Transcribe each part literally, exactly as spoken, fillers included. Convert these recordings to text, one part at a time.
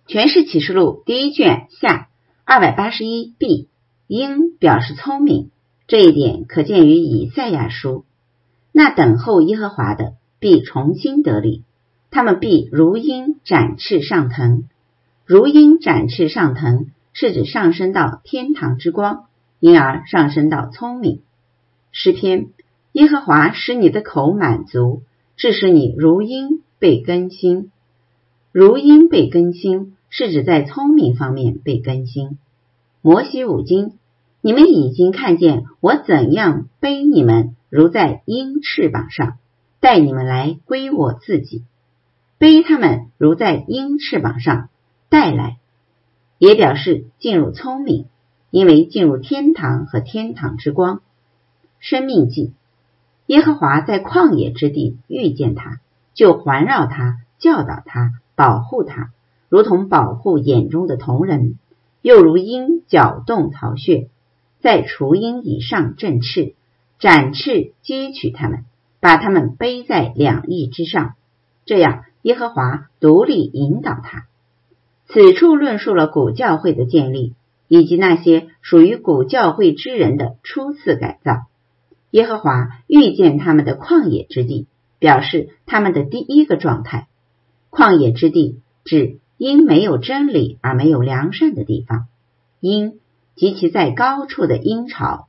全是启示录第一卷下 二百八十一 b， 鹰表示聪明，这一点可见于以赛亚书。那等候耶和华的必重新得力，他们必如鹰展翅上腾。如鹰展翅上腾是指上升到天堂之光，因而上升到聪明。诗篇，耶和华使你的口满足，致使你如鹰被更新。如鹰被更新是指在聪明方面被更新。摩西五经，你们已经看见我怎样背你们如在鹰翅膀上，带你们来归我自己。背他们如在鹰翅膀上带来，也表示进入聪明，因为进入天堂和天堂之光。生命记，耶和华在旷野之地遇见他，就环绕他，教导他，保护他，如同保护眼中的瞳人，又如鹰搅动巢穴，在雏鹰以上振翅，展翅接取他们，把他们背在两翼之上，这样耶和华独立引导他。此处论述了古教会的建立，以及那些属于古教会之人的初次改造。耶和华遇见他们的旷野之地，表示他们的第一个状态。旷野之地指因没有真理而没有良善的地方，鹰及其在高处的鹰巢，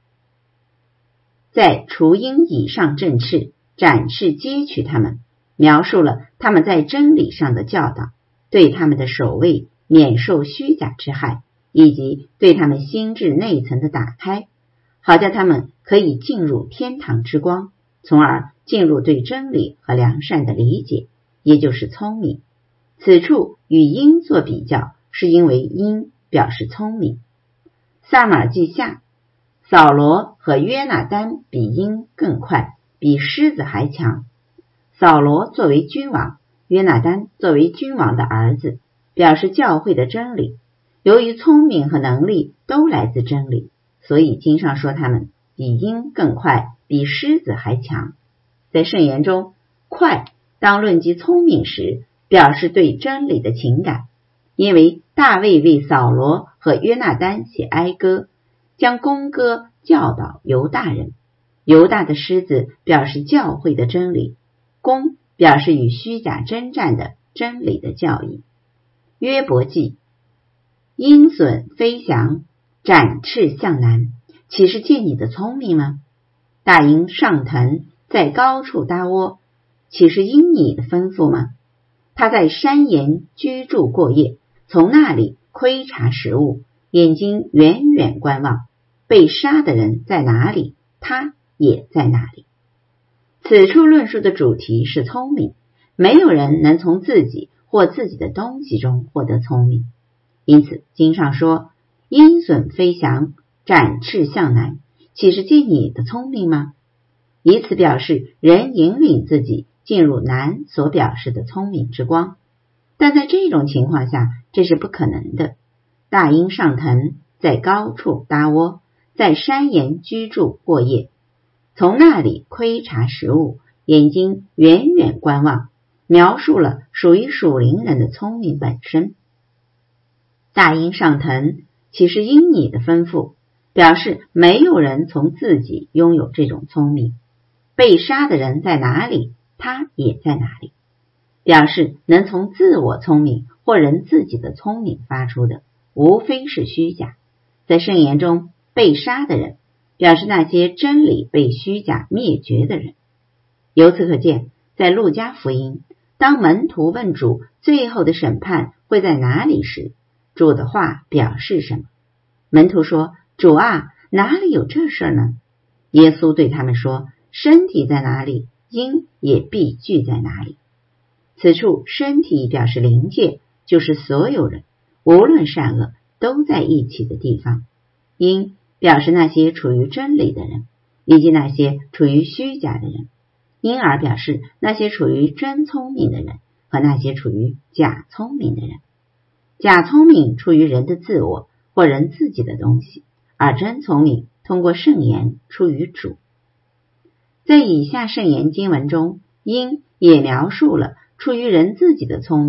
在雏鹰以上振翅，展翅接取他们，描述了他们在真理上的教导，对他们的守卫免受虚假之害，以及对他们心智内层的打开，好叫他们可以进入天堂之光，从而进入对真理和良善的理解，也就是聪明。此处与鹰做比较，是因为鹰表示聪明。撒母耳记下，扫罗和约拿单比鹰更快，比狮子还强。扫罗作为君王，约拿单作为君王的儿子，表示教会的真理。由于聪明和能力都来自真理，所以经上说他们比鹰更快，比狮子还强。在圣言中，快当论及聪明时，表示对真理的情感。因为大卫为扫罗和约拿单写哀歌，将弓歌教导犹大人。犹大的狮子表示教会的真理，弓表示与虚假征战的真理的教义。约伯记，鹰隼飞翔，展翅向南，岂是借你的聪明吗？大鹰上腾，在高处搭窝，岂是因你的吩咐吗？他在山岩居住过夜，从那里窥察食物，眼睛远远观望，被杀的人在哪里，他也在那里。此处论述的主题是聪明，没有人能从自己或自己的东西中获得聪明。因此经上说，鹰隼飞翔，展翅向南，岂是借你的聪明吗？以此表示人引领自己进入南所表示的聪明之光，但在这种情况下，这是不可能的。大鹰上腾，在高处搭窝，在山岩居住过夜，从那里窥察食物，眼睛远远观望，描述了属于属灵人的聪明本身。大鹰上腾，岂是因你的吩咐，表示没有人从自己拥有这种聪明。被杀的人在哪里，他也在哪里，表示能从自我聪明或人自己的聪明发出的，无非是虚假。在圣言中，被杀的人表示那些真理被虚假灭绝的人。由此可见，在路加福音，当门徒问主最后的审判会在哪里时，主的话表示什么？门徒说，主啊，哪里有这事呢？耶稣对他们说，身体在哪里，鹰也必聚在哪里。此处身体表示灵界，就是所有人，无论善恶，都在一起的地方。鹰表示那些处于真理的人，以及那些处于虚假的人。因而表示那些处于真聪明的人和那些处于假聪明的人。假聪明出于人的自我或人自己的东西，而真聪明通过圣言出于主。在以下圣言经文中，鹰也描述了出于人自己的聪明或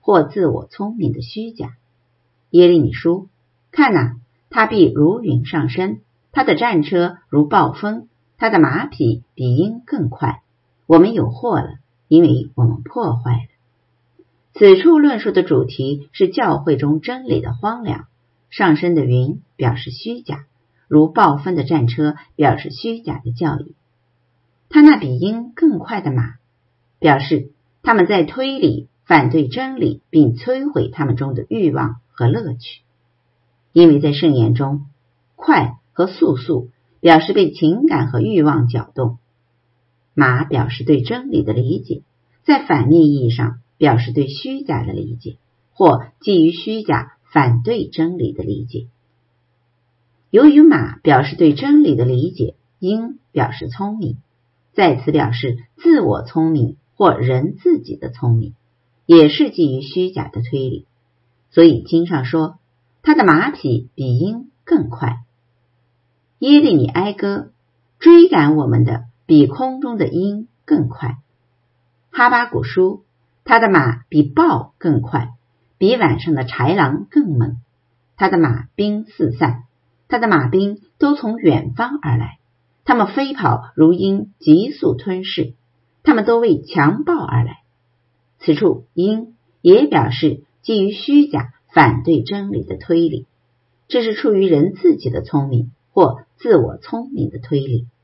或自我聪明的虚假。耶利米书，看哪，他必如云上升，他的战车如暴风，他的马匹比鹰更快。我们有祸了，因为我们破坏了。此处论述的主题是教会中真理的荒凉。上升的云表示虚假，如暴风的战车表示虚假的教义。他那比鹰更快的马，表示他们在推理反对真理，并摧毁他们中的欲望和乐趣。因为在圣言中，快和速速表示被情感和欲望搅动，马表示对真理的理解，在反面意义上表示对虚假的理解，或基于虚假反对真理的理解。由于马表示对真理的理解，鹰表示聪明，在此表示自我聪明或人自己的聪明，也是基于虚假的推理。所以经上说，他的马匹比鹰更快。耶利米哀歌，追赶我们的比空中的鹰更快。哈巴谷书，他的马比豹更快，比晚上的豺狼更猛。他的马兵四散，他的马兵都从远方而来，他们飞跑如鹰，急速吞噬，他们都为强暴而来。此处鹰也表示基于虚假反对真理的推理，这是出于人自己的聪明或自我聪明的推理。